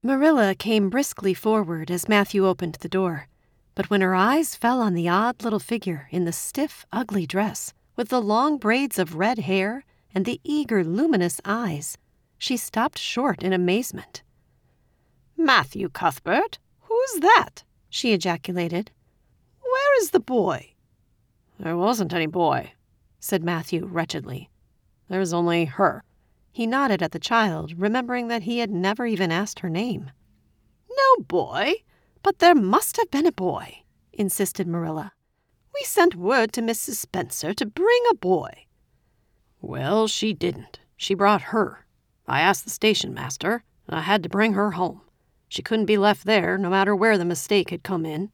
Marilla came briskly forward as Matthew opened the door, but when her eyes fell on the odd little figure in the stiff, ugly dress, with the long braids of red hair and the eager, luminous eyes, she stopped short in amazement. "Matthew Cuthbert, who's that?" she ejaculated. "Where is the boy?" "There wasn't any boy," said Matthew wretchedly. "There's only her." He nodded at the child, remembering that he had never even asked her name. "No boy? But there must have been a boy," insisted Marilla. "We sent word to Mrs. Spencer to bring a boy." "Well, she didn't. She brought her. I asked the station master, and I had to bring her home. She couldn't be left there, no matter where the mistake had come in."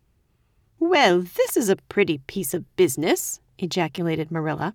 "Well, this is a pretty piece of business," ejaculated Marilla.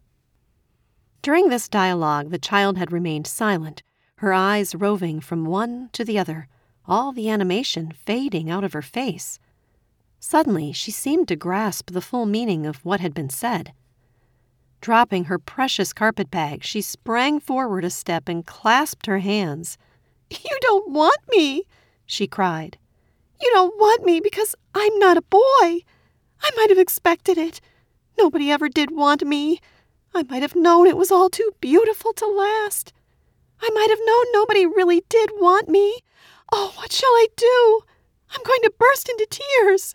During this dialogue, the child had remained silent, her eyes roving from one to the other, all the animation fading out of her face. Suddenly, she seemed to grasp the full meaning of what had been said. Dropping her precious carpetbag, she sprang forward a step and clasped her hands. "You don't want me," she cried. "You don't want me because I'm not a boy. I might have expected it. Nobody ever did want me. I might have known it was all too beautiful to last. I might have known nobody really did want me. Oh, what shall I do? I'm going to burst into tears."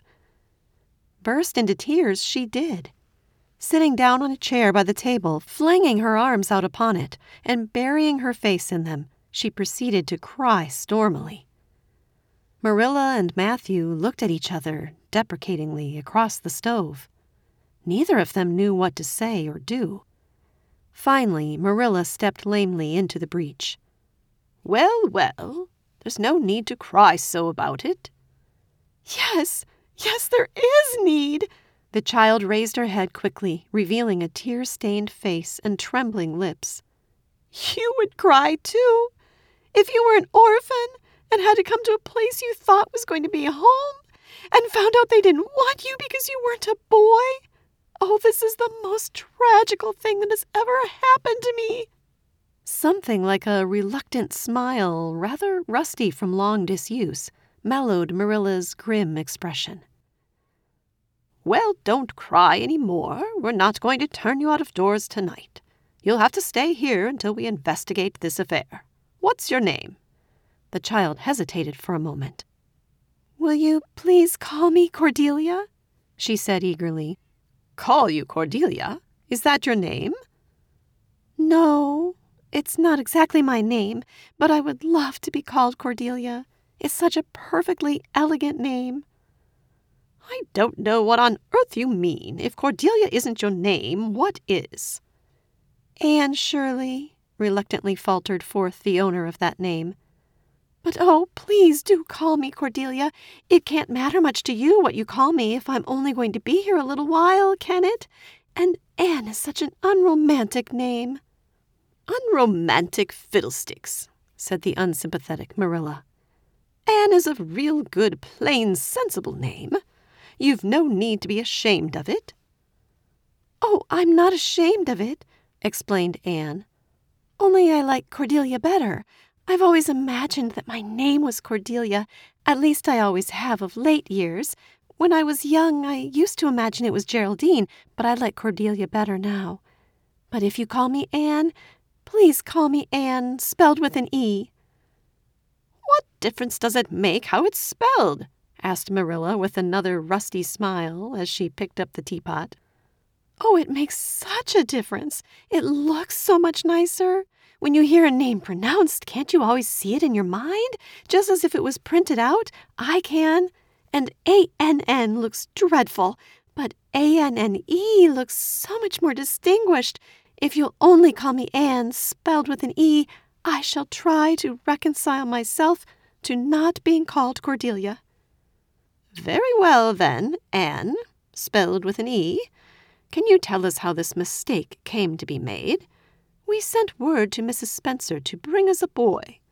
Burst into tears she did. Sitting down on a chair by the table, flinging her arms out upon it, and burying her face in them, she proceeded to cry stormily. Marilla and Matthew looked at each other deprecatingly across the stove. Neither of them knew what to say or do. Finally, Marilla stepped lamely into the breach. "Well, well, there's no need to cry so about it." Yes, there is need." The child raised her head quickly, revealing a tear-stained face and trembling lips. "You would cry, too, if you were an orphan and had to come to a place you thought was going to be a home and found out they didn't want you because you weren't a boy. Oh, this is the most tragical thing that has ever happened to me." Something like a reluctant smile, rather rusty from long disuse, mellowed Marilla's grim expression. "Well, don't cry any more. We're not going to turn you out of doors tonight. You'll have to stay here until we investigate this affair. What's your name?" The child hesitated for a moment. "Will you please call me Cordelia?" she said eagerly. "Call you Cordelia? Is that your name?" "No, it's not exactly my name, but I would love to be called Cordelia. It's such a perfectly elegant name." "I don't know what on earth you mean. If Cordelia isn't your name, what is?" "Anne Shirley," reluctantly faltered forth the owner of that name. "But oh, please do call me Cordelia. It can't matter much to you what you call me if I'm only going to be here a little while, can it? And Anne is such an unromantic name." "Unromantic fiddlesticks," said the unsympathetic Marilla. "Anne is a real good, plain, sensible name. You've no need to be ashamed of it." "Oh, I'm not ashamed of it," explained Anne. "Only I like Cordelia better. I've always imagined that my name was Cordelia. At least I always have of late years. When I was young, I used to imagine it was Geraldine, but I like Cordelia better now. But if you call me Anne, please call me Anne, spelled with an E." "What difference does it make how it's spelled?" asked Marilla with another rusty smile as she picked up the teapot. "Oh, it makes such a difference. It looks so much nicer. When you hear a name pronounced, can't you always see it in your mind, just as if it was printed out? I can. And A-N-N looks dreadful, but A-N-N-E looks so much more distinguished. If you'll only call me Anne, spelled with an E, I shall try to reconcile myself to not being called Cordelia." "Very well, then, Anne, spelled with an E. Can you tell us how this mistake came to be made? We sent word to Mrs. Spencer to bring us a boy."